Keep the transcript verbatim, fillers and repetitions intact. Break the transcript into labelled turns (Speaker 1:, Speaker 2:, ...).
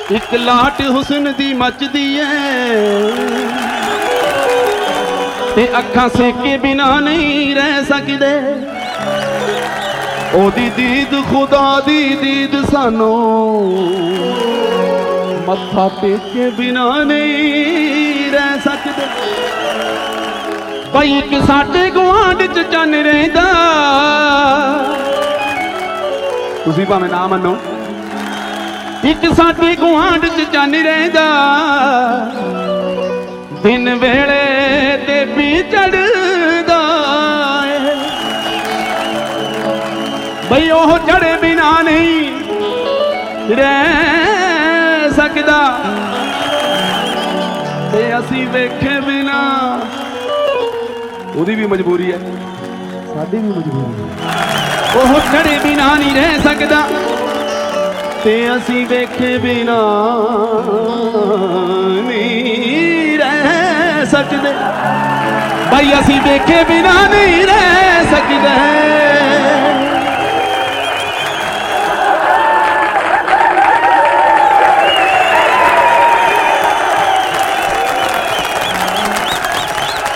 Speaker 1: एक लाट हुस्न दी मचदी है अखां सेके बिना नहीं रह सकदे ओदी दीद खुदा दी दीद सानू मत्था टेके बिना नहीं रह सकदे भाई एक साडे गुआंढ च चन रहिंदा तुसीं भावें ना मन्नो एक साडे गुआंढ च चन रहिंदा दिन वेले ते भी चढ़दा बई ओह चढ़े बिना नहीं रह सकदा ते असीं वेखे बिना ओदी भी मजबूरी है साडी भी मजबूरी है ओह चढ़े बिना नहीं रह सकदा ते असीं वेखे बिना नहीं रह सकदे भाई असीं वेखे बिना नहीं रह